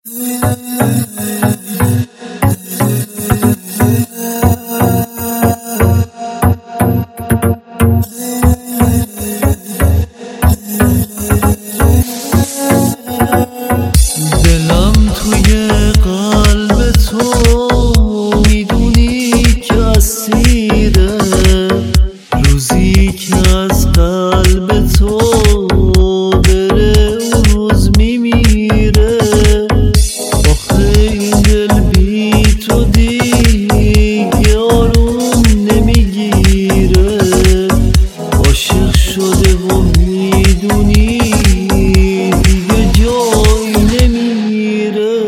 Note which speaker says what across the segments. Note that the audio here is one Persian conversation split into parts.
Speaker 1: دلم توی قلب تو میدونی که اسیره، روزی که از قلب تو بره اون روز میمیره. آخه این دل بی تو دیگه آروم نمیگیره، عاشق شده و میدونی دیگه جایی نمیره.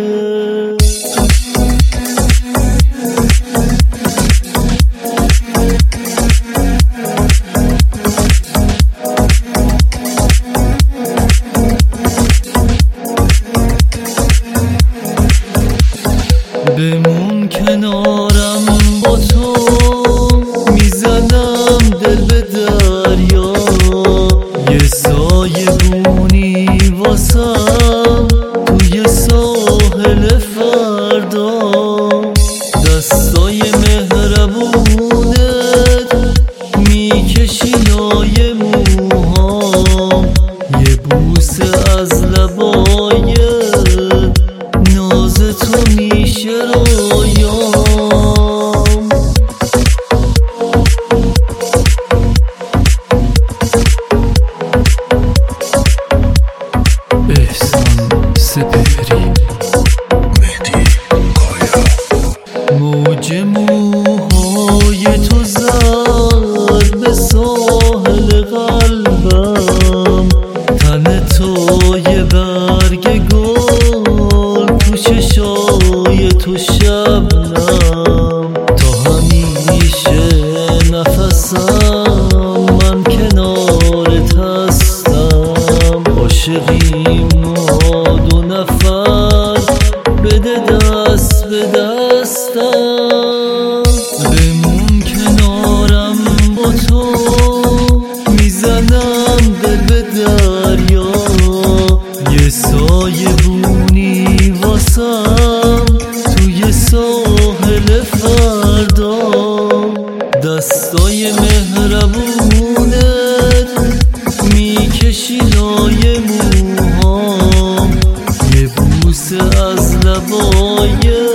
Speaker 1: بمون کنارم با تو، میزنم دل به دریا، یه سایه بونی واسم توی ساحل فردا. دستای مهربونت میکشی لای موهام، یه بوسه از لبایت ناز تو میشه رویام. احسان سپهری، مهدی کایا. موج موهای تو زد به ساحل قلبم، تن تو یه برگ گل تو چشای تو شبنم. تا همیشه نفسم من کنارت هستم، عاشقیم ما دو نفر، بده دست به دستم. بمون کنارم با تو، میزنم دل به دریا، یه سایه بونی واسم توی ساحل فردا. دستای مهربونت میکشی لای موهام، یه بوسه از لبای